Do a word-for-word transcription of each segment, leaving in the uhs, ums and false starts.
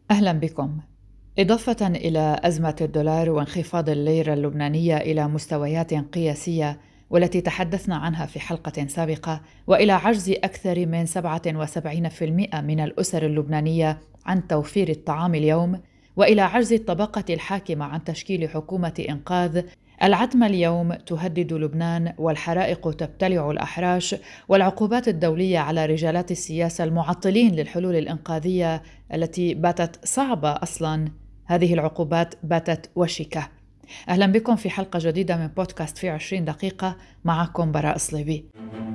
أهلا بكم. إضافة إلى أزمة الدولار وانخفاض الليرة اللبنانية إلى مستويات قياسية والتي تحدثنا عنها في حلقة سابقة، وإلى عجز أكثر من سبعة وسبعين بالمئة من الأسر اللبنانية عن توفير الطعام اليوم، وإلى عجز الطبقة الحاكمة عن تشكيل حكومة إنقاذ، العتمة اليوم تهدد لبنان والحرائق تبتلع الأحراش، والعقوبات الدولية على رجالات السياسة المعطلين للحلول الإنقاذية التي باتت صعبة أصلاً. هذه العقوبات باتت وشكة. أهلا بكم في حلقة جديدة من بودكاست في عشرين دقيقة، معكم براء صليبي.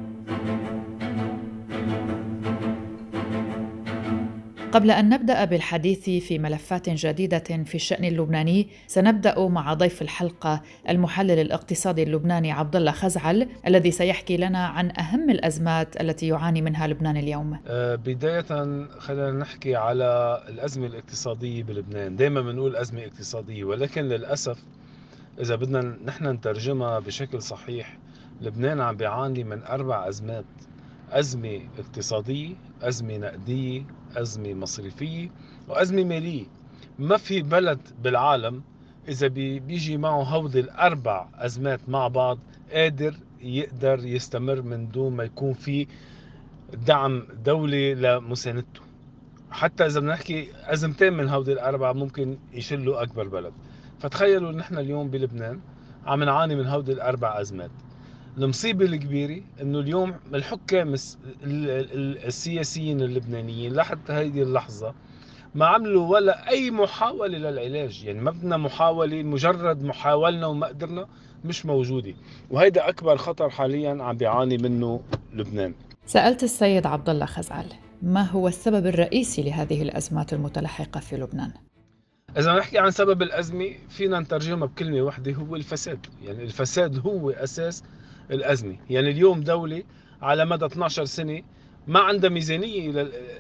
قبل أن نبدأ بالحديث في ملفات جديدة في الشأن اللبناني، سنبدأ مع ضيف الحلقة المحلل الاقتصادي اللبناني عبد الله خزعل، الذي سيحكي لنا عن أهم الأزمات التي يعاني منها لبنان اليوم. بداية خلينا نحكي على الأزمة الاقتصادية بلبنان. دائما بنقول أزمة اقتصادية، ولكن للأسف إذا بدنا نحن نترجمها بشكل صحيح، لبنان عم بيعاني من أربع أزمات: أزمة اقتصادية، أزمة نقدية، أزمة مصرفية، وأزمة مالية. ما في بلد بالعالم إذا بيجي معه هودي الأربع أزمات مع بعض قادر يقدر يستمر من دون ما يكون في دعم دولي لمساندته. حتى إذا بنحكي أزمتين من هودي الأربعة ممكن يشلوا أكبر بلد. فتخيلوا نحن اليوم بلبنان عم نعاني من هودي الأربع أزمات. المصيبة الكبيرة إنه اليوم الحكام السياسيين اللبنانيين لحتى هذه اللحظة ما عملوا ولا أي محاولة للعلاج. يعني ما بدنا محاولة، مجرد محاولنا وما قدرنا مش موجودة. وهيدا أكبر خطر حاليا عم بيعاني منه لبنان. سألت السيد عبد الله خزعل ما هو السبب الرئيسي لهذه الأزمات المتلاحقة في لبنان؟ إذا نحكي عن سبب الأزمة فينا نترجمها بكلمة واحدة، هو الفساد. يعني الفساد هو أساس الأزمة. يعني اليوم دولة على مدى اثنتي عشرة سنة ما عندها ميزانية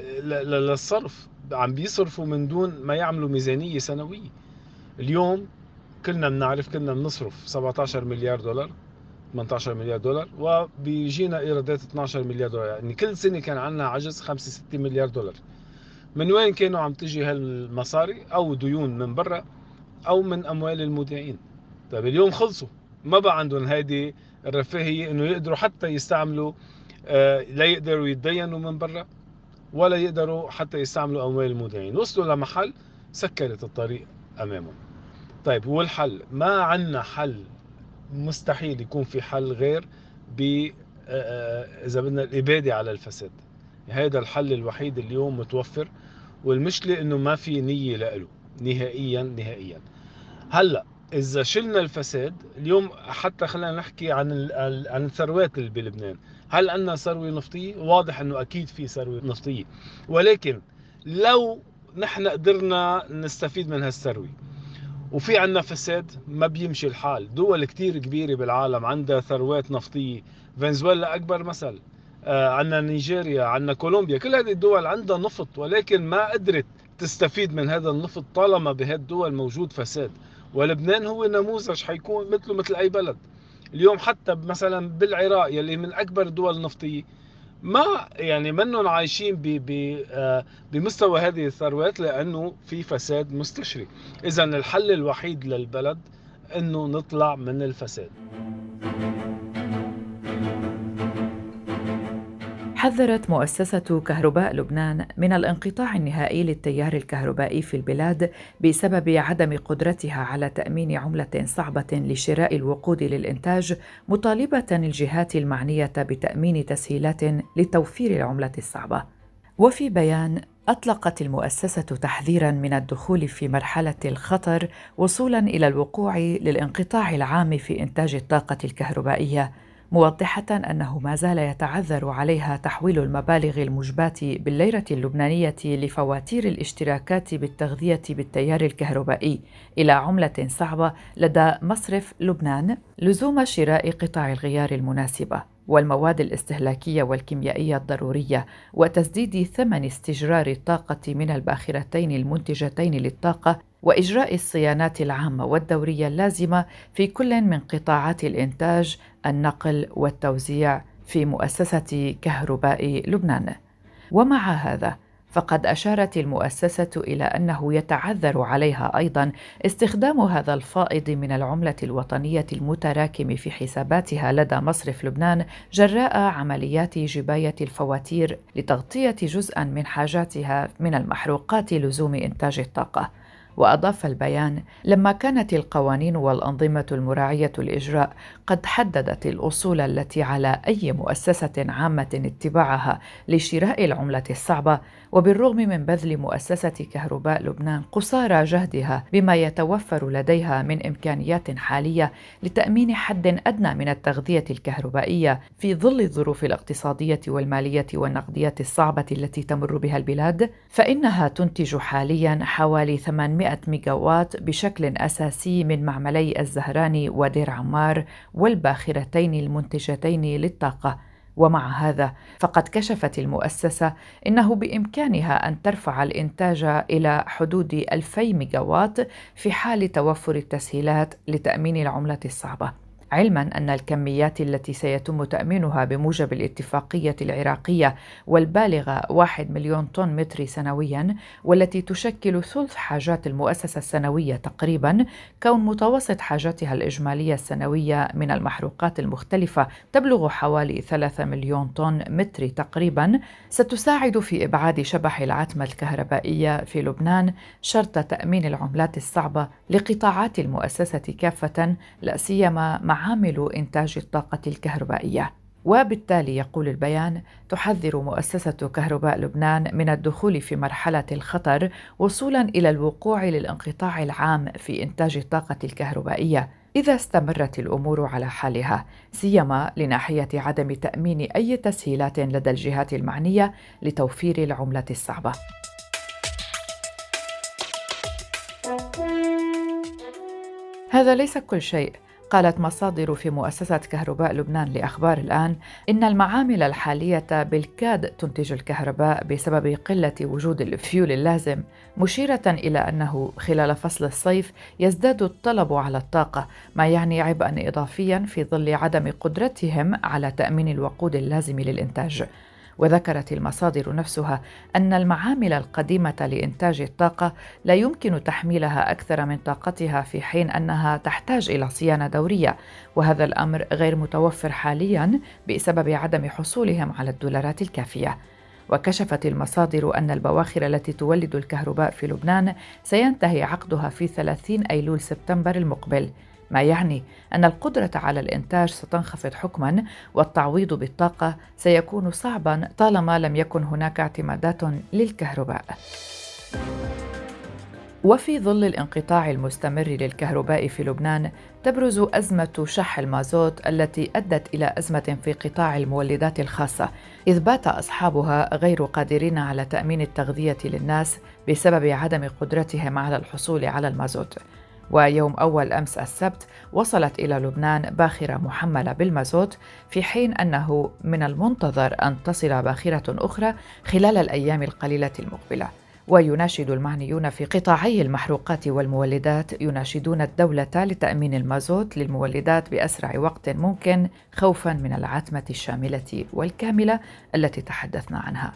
للصرف، عم بيصرفوا من دون ما يعملوا ميزانية سنوية. اليوم كلنا بنعرف كنا بنصرف سبعة عشر مليار دولار، ثمانية عشر مليار دولار، وبيجينا إيرادات اثني عشر مليار دولار. يعني كل سنة كان عندنا عجز خمسة ستة مليار دولار. من وين كانوا عم تجي هالمصاري؟ أو ديون من برا او من اموال المودعين. طيب اليوم خلصوا، ما بقى عندهم هذه الرفاهية انه يقدروا حتى يستعملوا آه لا يقدروا يتدينوا من برا، ولا يقدروا حتى يستعملوا اموال المودعين. وصلوا لمحل سكرت الطريق امامهم. طيب هو الحل؟ ما عندنا حل. مستحيل يكون في حل غير ب آه اذا بدنا الابادة على الفساد. هذا الحل الوحيد اليوم متوفر، والمشكلة انه ما في نية له نهائيا نهائيا. هلا اذا شلنا الفساد اليوم، حتى خلينا نحكي عن عن الثروات اللي بلبنان. هل عندنا ثروه نفطيه؟ واضح انه اكيد في ثروه نفطيه، ولكن لو نحن قدرنا نستفيد من هالثروه وفي عندنا فساد ما بيمشي الحال. دول كتير كبيره بالعالم عندها ثروات نفطيه. فنزويلا اكبر مثل، آه عندنا نيجيريا، عندنا كولومبيا، كل هذه الدول عندها نفط ولكن ما قدرت تستفيد من هذا النفط طالما بهذه الدول موجود فساد. ولبنان هو نموذج، حيكون مثله مثل اي بلد. اليوم حتى مثلا بالعراق يلي من اكبر الدول النفطيه، ما يعني منهم عايشين ب ب آه بمستوى هذه الثروات لانه في فساد مستشري. اذا الحل الوحيد للبلد انه نطلع من الفساد. حذرت مؤسسة كهرباء لبنان من الانقطاع النهائي للتيار الكهربائي في البلاد بسبب عدم قدرتها على تأمين عملة صعبة لشراء الوقود للإنتاج، مطالبة الجهات المعنية بتأمين تسهيلات لتوفير العملة الصعبة. وفي بيان أطلقت المؤسسة تحذيراً من الدخول في مرحلة الخطر وصولاً إلى الوقوع للانقطاع العام في إنتاج الطاقة الكهربائية، موضحة أنه ما زال يتعذر عليها تحويل المبالغ المجباة بالليرة اللبنانية لفواتير الاشتراكات بالتغذية بالتيار الكهربائي إلى عملة صعبة لدى مصرف لبنان، لزوم شراء قطع الغيار المناسبة والمواد الاستهلاكية والكيميائية الضرورية، وتسديد ثمن استجرار الطاقة من الباخرتين المنتجتين للطاقة، وإجراء الصيانات العامة والدورية اللازمة في كل من قطاعات الإنتاج، النقل والتوزيع في مؤسسة كهرباء لبنان. ومع هذا فقد أشارت المؤسسة إلى أنه يتعذر عليها أيضاً استخدام هذا الفائض من العملة الوطنية المتراكم في حساباتها لدى مصرف لبنان جراء عمليات جباية الفواتير لتغطية جزءاً من حاجاتها من المحروقات لزوم إنتاج الطاقة. وأضاف البيان: لما كانت القوانين والأنظمة المراعية للإجراء قد حددت الأصول التي على أي مؤسسة عامة اتباعها لشراء العملة الصعبة، وبالرغم من بذل مؤسسة كهرباء لبنان قصارى جهدها بما يتوفر لديها من إمكانيات حالية لتأمين حد أدنى من التغذية الكهربائية في ظل الظروف الاقتصادية والمالية والنقدية الصعبة التي تمر بها البلاد، فإنها تنتج حالياً حوالي ثمانمائة ميجاوات بشكل أساسي من معملي الزهراني ودير عمار والباخرتين المنتجتين للطاقة. ومع هذا فقد كشفت المؤسسة إنه بإمكانها أن ترفع الإنتاج إلى حدود ألفي ميجاوات في حال توفر التسهيلات لتأمين العملة الصعبة، علماً أن الكميات التي سيتم تأمينها بموجب الاتفاقية العراقية والبالغة واحد مليون طن متر سنوياً، والتي تشكل ثلث حاجات المؤسسة السنوية تقريباً، كون متوسط حاجاتها الإجمالية السنوية من المحروقات المختلفة تبلغ حوالي ثلاثة مليون طن متر تقريباً، ستساعد في إبعاد شبح العتمة الكهربائية في لبنان شرط تأمين العملات الصعبة لقطاعات المؤسسة كافة، لا سيما معامل إنتاج الطاقة الكهربائية. وبالتالي يقول البيان: تحذر مؤسسة كهرباء لبنان من الدخول في مرحلة الخطر وصولاً إلى الوقوع للانقطاع العام في إنتاج الطاقة الكهربائية إذا استمرت الأمور على حالها، سيما لناحية عدم تأمين أي تسهيلات لدى الجهات المعنية لتوفير العملة الصعبة. هذا ليس كل شيء. قالت مصادر في مؤسسة كهرباء لبنان لأخبار الآن إن المعامل الحالية بالكاد تنتج الكهرباء بسبب قلة وجود الفيول اللازم، مشيرة إلى أنه خلال فصل الصيف يزداد الطلب على الطاقة، ما يعني عبئاً إضافياً في ظل عدم قدرتهم على تأمين الوقود اللازم للإنتاج. وذكرت المصادر نفسها أن المعامل القديمة لإنتاج الطاقة لا يمكن تحميلها أكثر من طاقتها، في حين أنها تحتاج إلى صيانة دورية، وهذا الأمر غير متوفر حالياً بسبب عدم حصولهم على الدولارات الكافية. وكشفت المصادر أن البواخر التي تولد الكهرباء في لبنان سينتهي عقدها في ثلاثين أيلول سبتمبر المقبل، ما يعني أن القدرة على الإنتاج ستنخفض حكماً، والتعويض بالطاقة سيكون صعباً طالما لم يكن هناك اعتمادات للكهرباء. وفي ظل الانقطاع المستمر للكهرباء في لبنان، تبرز أزمة شح المازوت التي أدت إلى أزمة في قطاع المولدات الخاصة، إذ بات أصحابها غير قادرين على تأمين التغذية للناس بسبب عدم قدرتهم على الحصول على المازوت. ويوم أول أمس السبت وصلت إلى لبنان باخرة محملة بالمازوت، في حين أنه من المنتظر أن تصل باخرة أخرى خلال الأيام القليلة المقبلة. ويناشد المعنيون في قطاعي المحروقات والمولدات يناشدون الدولة لتأمين المازوت للمولدات بأسرع وقت ممكن، خوفاً من العتمة الشاملة والكاملة التي تحدثنا عنها.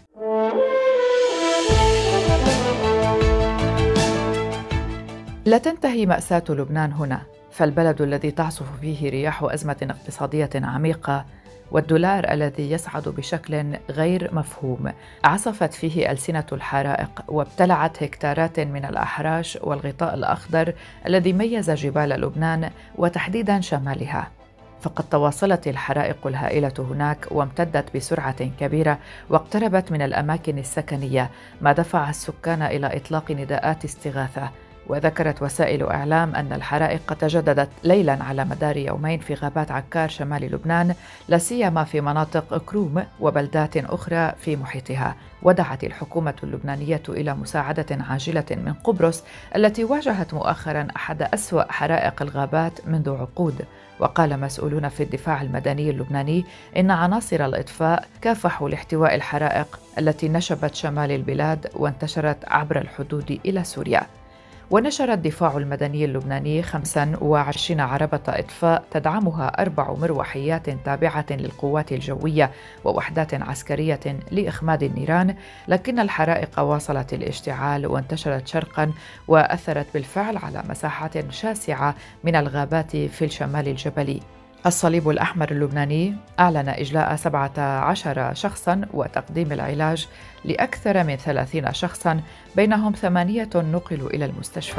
لا تنتهي مأساة لبنان هنا، فالبلد الذي تعصف فيه رياح أزمة اقتصادية عميقة والدولار الذي يصعد بشكل غير مفهوم عصفت فيه ألسنة الحرائق وابتلعت هكتارات من الأحراش والغطاء الأخضر الذي ميز جبال لبنان وتحديداً شمالها. فقد تواصلت الحرائق الهائلة هناك وامتدت بسرعة كبيرة واقتربت من الأماكن السكنية، ما دفع السكان إلى إطلاق نداءات استغاثة. وذكرت وسائل إعلام أن الحرائق تجددت ليلاً على مدار يومين في غابات عكار شمال لبنان، لا سيما في مناطق كروم وبلدات أخرى في محيطها. ودعت الحكومة اللبنانية إلى مساعدة عاجلة من قبرص التي واجهت مؤخراً أحد أسوأ حرائق الغابات منذ عقود. وقال مسؤولون في الدفاع المدني اللبناني إن عناصر الإطفاء كافحوا لاحتواء الحرائق التي نشبت شمال البلاد وانتشرت عبر الحدود إلى سوريا. ونشر الدفاع المدني اللبناني خمسة وعشرين عربة إطفاء تدعمها أربع مروحيات تابعة للقوات الجوية ووحدات عسكرية لإخماد النيران، لكن الحرائق واصلت الاشتعال وانتشرت شرقاً وأثرت بالفعل على مساحات شاسعة من الغابات في الشمال الجبلي. الصليب الأحمر اللبناني أعلن إجلاء سبعة عشر شخصاً وتقديم العلاج لأكثر من ثلاثين شخصاً، بينهم ثمانية نقلوا إلى المستشفى.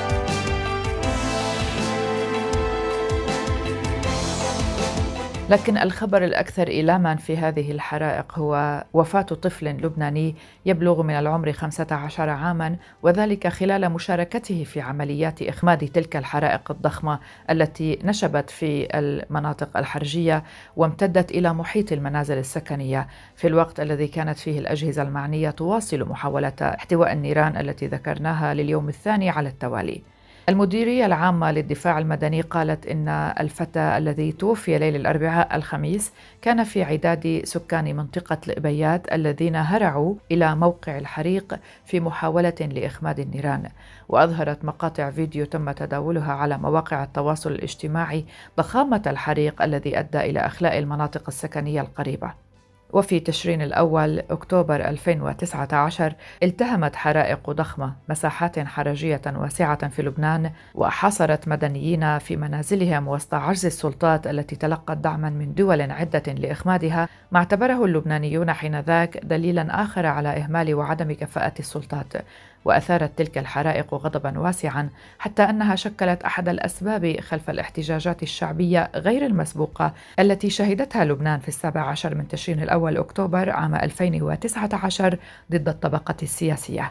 لكن الخبر الأكثر إيلاما في هذه الحرائق هو وفاة طفل لبناني يبلغ من العمر خمسة عشر عاما، وذلك خلال مشاركته في عمليات إخماد تلك الحرائق الضخمة التي نشبت في المناطق الحرجية وامتدت إلى محيط المنازل السكنية، في الوقت الذي كانت فيه الأجهزة المعنية تواصل محاولة احتواء النيران التي ذكرناها لليوم الثاني على التوالي. المديرية العامة للدفاع المدني قالت إن الفتى الذي توفي ليل الأربعاء الخميس كان في عداد سكان منطقة الإبيات الذين هرعوا إلى موقع الحريق في محاولة لإخماد النيران. وأظهرت مقاطع فيديو تم تداولها على مواقع التواصل الاجتماعي ضخامة الحريق الذي أدى إلى إخلاء المناطق السكنية القريبة. وفي تشرين الأول أكتوبر ألفين وتسعة عشر التهمت حرائق ضخمة مساحات حرجية واسعة في لبنان وحاصرت مدنيين في منازلهم وسط عجز السلطات التي تلقت دعما من دول عدة لإخمادها، ما اعتبره اللبنانيون حينذاك دليلا آخر على إهمال وعدم كفاءة السلطات. وأثارت تلك الحرائق غضبا واسعا حتى أنها شكلت أحد الأسباب خلف الاحتجاجات الشعبية غير المسبوقة التي شهدتها لبنان في السابع عشر من تشرين الأول أكتوبر عام ألفين وتسعة عشر ضد الطبقة السياسية.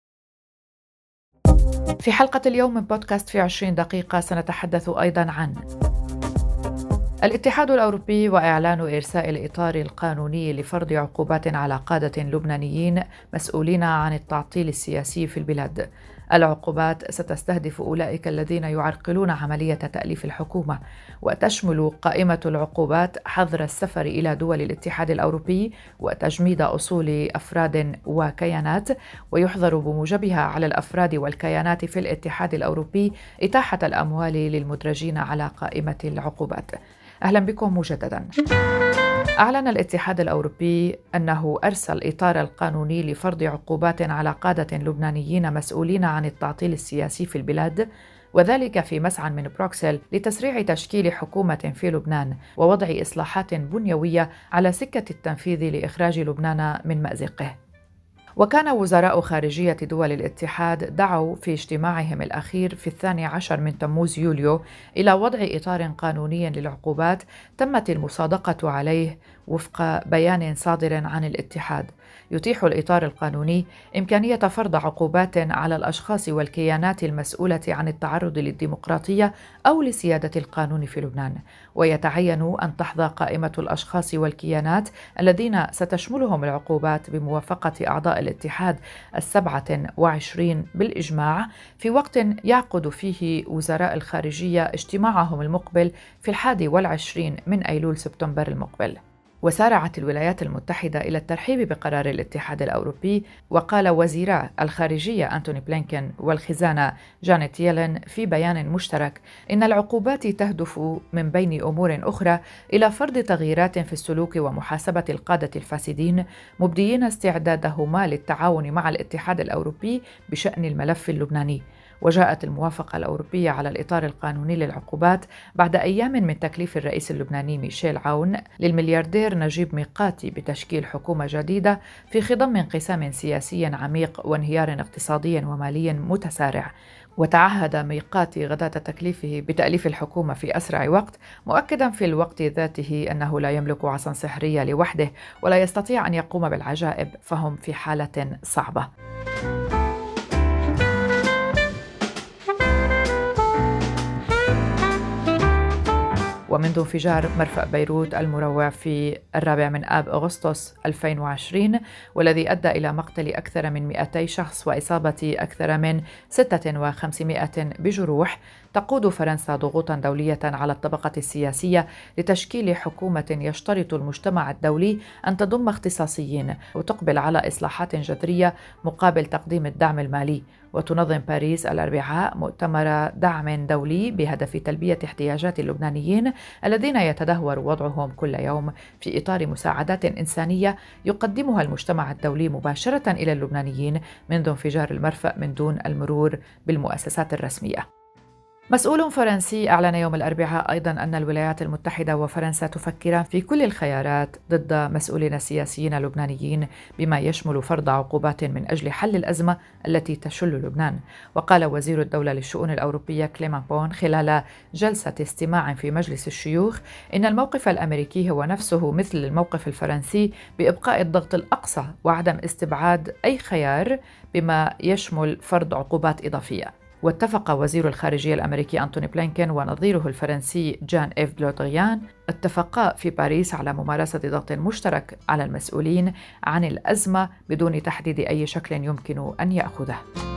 في حلقة اليوم من بودكاست في عشرين دقيقة سنتحدث أيضا عن الاتحاد الأوروبي وإعلان إرساء الإطار القانوني لفرض عقوبات على قادة لبنانيين مسؤولين عن التعطيل السياسي في البلاد. العقوبات ستستهدف أولئك الذين يعرقلون عملية تأليف الحكومة، وتشمل قائمة العقوبات حظر السفر إلى دول الاتحاد الأوروبي وتجميد أصول أفراد وكيانات، ويحظر بموجبها على الأفراد والكيانات في الاتحاد الأوروبي إتاحة الأموال للمدرجين على قائمة العقوبات. أهلا بكم مجددا. أعلن الاتحاد الأوروبي أنه أرسل الإطار القانوني لفرض عقوبات على قادة لبنانيين مسؤولين عن التعطيل السياسي في البلاد، وذلك في مسعى من بروكسل لتسريع تشكيل حكومة في لبنان ووضع إصلاحات بنيوية على سكة التنفيذ لإخراج لبنان من مأزقه. وكان وزراء خارجية دول الاتحاد دعوا في اجتماعهم الأخير في الثاني عشر من تموز يوليو إلى وضع إطار قانوني للعقوبات تمت المصادقة عليه وفق بيان صادر عن الاتحاد. يتيح الإطار القانوني إمكانية فرض عقوبات على الأشخاص والكيانات المسؤولة عن التعرض للديمقراطية أو لسيادة القانون في لبنان، ويتعين أن تحظى قائمة الأشخاص والكيانات الذين ستشملهم العقوبات بموافقة أعضاء الاتحاد السبعة وعشرين بالإجماع في وقت يعقد فيه وزراء الخارجية اجتماعهم المقبل في الحادي والعشرين من أيلول سبتمبر المقبل. وسارعت الولايات المتحدة إلى الترحيب بقرار الاتحاد الأوروبي، وقال وزيرا الخارجية أنتوني بلينكن والخزانة جانيت ييلن في بيان مشترك إن العقوبات تهدف من بين أمور أخرى إلى فرض تغييرات في السلوك ومحاسبة القادة الفاسدين، مبديين استعدادهما للتعاون مع الاتحاد الأوروبي بشأن الملف اللبناني. وجاءت الموافقة الأوروبية على الإطار القانوني للعقوبات بعد أيام من تكليف الرئيس اللبناني ميشيل عون للملياردير نجيب ميقاتي بتشكيل حكومة جديدة في خضم انقسام سياسي عميق وانهيار اقتصادي ومالي متسارع. وتعهد ميقاتي غداة تكليفه بتأليف الحكومة في أسرع وقت، مؤكدا في الوقت ذاته أنه لا يملك عصا سحرية لوحده ولا يستطيع أن يقوم بالعجائب، فهم في حالة صعبة. ومنذ انفجار مرفأ بيروت المروع في الرابع من آب أغسطس ألفين وعشرين والذي أدى إلى مقتل أكثر من مئتي شخص وإصابة أكثر من ستة وخمسمائة بجروح، تقود فرنسا ضغوطا دولية على الطبقة السياسية لتشكيل حكومة يشترط المجتمع الدولي أن تضم اختصاصيين وتقبل على إصلاحات جذرية مقابل تقديم الدعم المالي. وتنظم باريس الأربعاء مؤتمر دعم دولي بهدف تلبية احتياجات اللبنانيين الذين يتدهور وضعهم كل يوم في إطار مساعدات إنسانية يقدمها المجتمع الدولي مباشرة إلى اللبنانيين منذ انفجار المرفأ من دون المرور بالمؤسسات الرسمية. مسؤول فرنسي أعلن يوم الأربعاء أيضاً أن الولايات المتحدة وفرنسا تفكران في كل الخيارات ضد مسؤولين السياسيين اللبنانيين بما يشمل فرض عقوبات من أجل حل الأزمة التي تشل لبنان. وقال وزير الدولة للشؤون الأوروبية كليمان بون خلال جلسة استماع في مجلس الشيوخ إن الموقف الأمريكي هو نفسه مثل الموقف الفرنسي بإبقاء الضغط الأقصى وعدم استبعاد أي خيار بما يشمل فرض عقوبات إضافية. واتفق وزير الخارجية الأمريكي أنتوني بلينكين ونظيره الفرنسي جان إيف لودريان اتفقا في باريس على ممارسة ضغط مشترك على المسؤولين عن الأزمة بدون تحديد أي شكل يمكن أن يأخذه.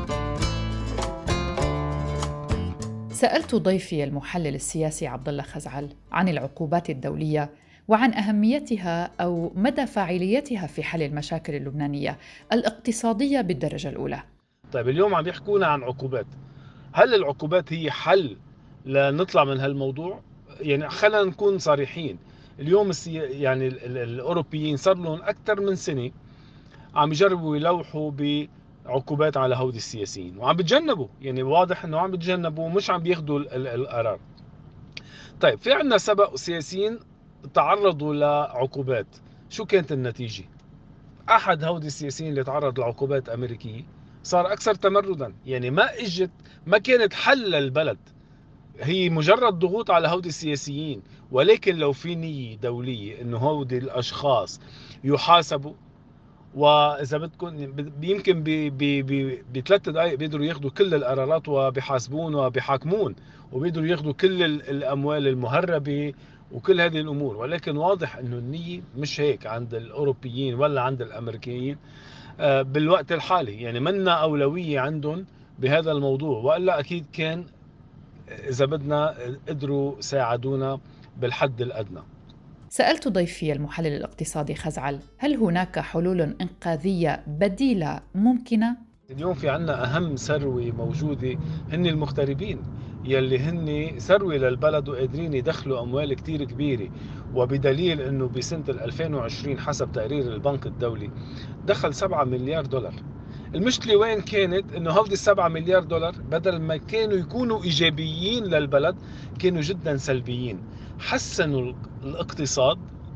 سألت ضيفي المحلل السياسي عبد الله خزعل عن العقوبات الدولية وعن أهميتها أو مدى فاعليتها في حل المشاكل اللبنانية الاقتصادية بالدرجة الأولى. طيب اليوم عم يحكونا عن عقوبات، هل العقوبات هي حل لنطلع من هالموضوع؟ يعني خلينا نكون صريحين، اليوم السي... يعني ال... ال... الأوروبيين صار لهم أكثر من سنة عم يجربوا يلوحوا بعقوبات على هودي السياسيين وعم بتجنبوا، يعني واضح إنه عم بتجنبوا ومش عم بياخدوا ال... ال... القرار. طيب في عنا سبق سياسيين تعرضوا لعقوبات، شو كانت النتيجة؟ أحد هودي السياسيين اللي تعرض لعقوبات أمريكية صار أكثر تمردا، يعني ما إجت ما كانت حل للبلد، هي مجرد ضغوط على هودي السياسيين. ولكن لو في نية دولية إنه هودي الأشخاص يحاسبوا، وإذا بدكم يمكن بثلاث دقائق بيقدروا ياخذوا كل القرارات وبيحاسبون وبيحاكمون وبيقدروا ياخذوا كل الأموال المهربة وكل هذه الأمور. ولكن واضح إنه النية مش هيك عند الأوروبيين ولا عند الأمريكيين بالوقت الحالي، يعني منا أولوية عندهم بهذا الموضوع، وإلا أكيد كان إذا بدنا قدروا ساعدونا بالحد الأدنى. سألت ضيفي المحلل الاقتصادي خزعل هل هناك حلول إنقاذية بديلة ممكنة؟ اليوم في عنا أهم ثروة موجودة هن المغتربين، يلي هن ثروة للبلد وقادرين يدخلوا أموال كتير كبيرة، وبدليل أنه بسنة ألفين وعشرين حسب تقرير البنك الدولي دخل سبعة مليار دولار. المشكلة وين كانت؟ انه هودي السبعة مليار دولار بدل ما كانوا يكونوا ايجابيين للبلد كانوا جدا سلبيين، حسنوا الاقتصاد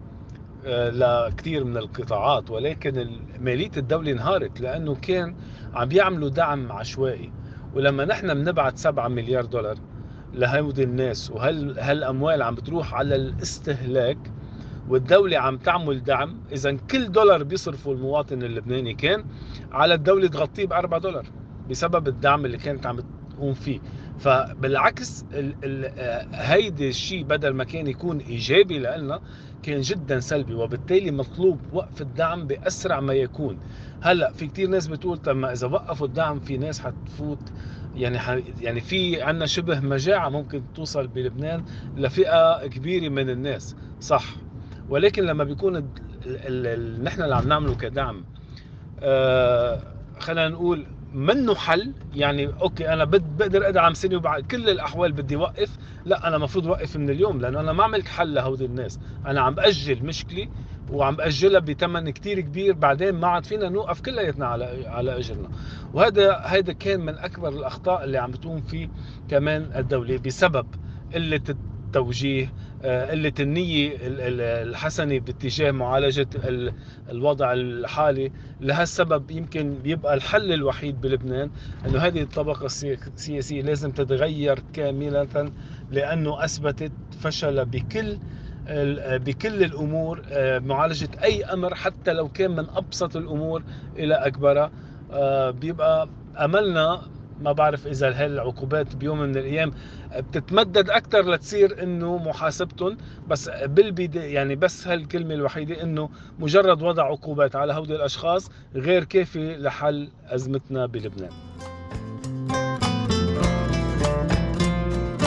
لكثير من القطاعات، ولكن مالية الدولة انهارت لانه كان عم بيعملوا دعم عشوائي. ولما نحن بنبعت سبعة مليار دولار لهودي الناس وهل هالاموال عم بتروح على الاستهلاك والدولة عم تعمل دعم، إذا كل دولار بيصرفه المواطن اللبناني كان على الدولة تغطيه بأربعة دولار بسبب الدعم اللي كانت عم تقوم فيه. فبالعكس ال ال هيدي الشيء بدل ما كان يكون إيجابي لنا كان جدا سلبي، وبالتالي مطلوب وقف الدعم بأسرع ما يكون. هلأ في كتير ناس بتقول طب ما إذا وقفوا الدعم في ناس حتفوت، يعني ح... يعني في عنا شبه مجاعة ممكن توصل بلبنان لفئة كبيرة من الناس، صح، ولكن لما بيكون ال... ال... ال... نحن اللي عم نعمله كدعم آه... خلينا نقول منه حل، يعني اوكي انا بد... بقدر ادعم سنه وبعد كل الاحوال بدي وقف، لا انا مفروض وقف من اليوم لانه انا ما عملت حل لهودي الناس، انا عم باجل مشكلة وعم باجلها بثمن كتير كبير، بعدين ما عاد فينا نوقف كلياتنا على على اجرنا. وهذا هذا كان من اكبر الاخطاء اللي عم بتقوم فيه كمان الدولة بسبب قلة التوجيه، قلة النية الحسنة باتجاه معالجة الوضع الحالي. لهالسبب يمكن بيبقى الحل الوحيد بلبنان أنه هذه الطبقة السياسية لازم تتغير كاملة، لأنه أثبتت فشل بكل بكل الأمور، معالجة أي أمر حتى لو كان من أبسط الأمور إلى أكبرها. بيبقى أملنا، ما بعرف إذا هالعقوبات بيوم من الأيام بتتمدد أكتر لتصير إنه محاسبتهم، بس بالبداية يعني بس هالكلمة الوحيدة إنه مجرد وضع عقوبات على هؤلاء الأشخاص غير كافي لحل أزمتنا بلبنان.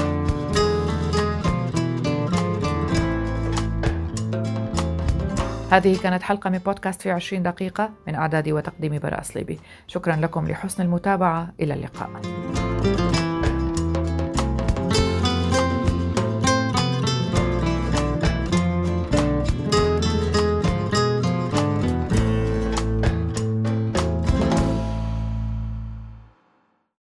هذه كانت حلقة من بودكاست في عشرين دقيقة من إعدادي وتقديمي براء صليبي. شكرا لكم لحسن المتابعة. إلى اللقاء.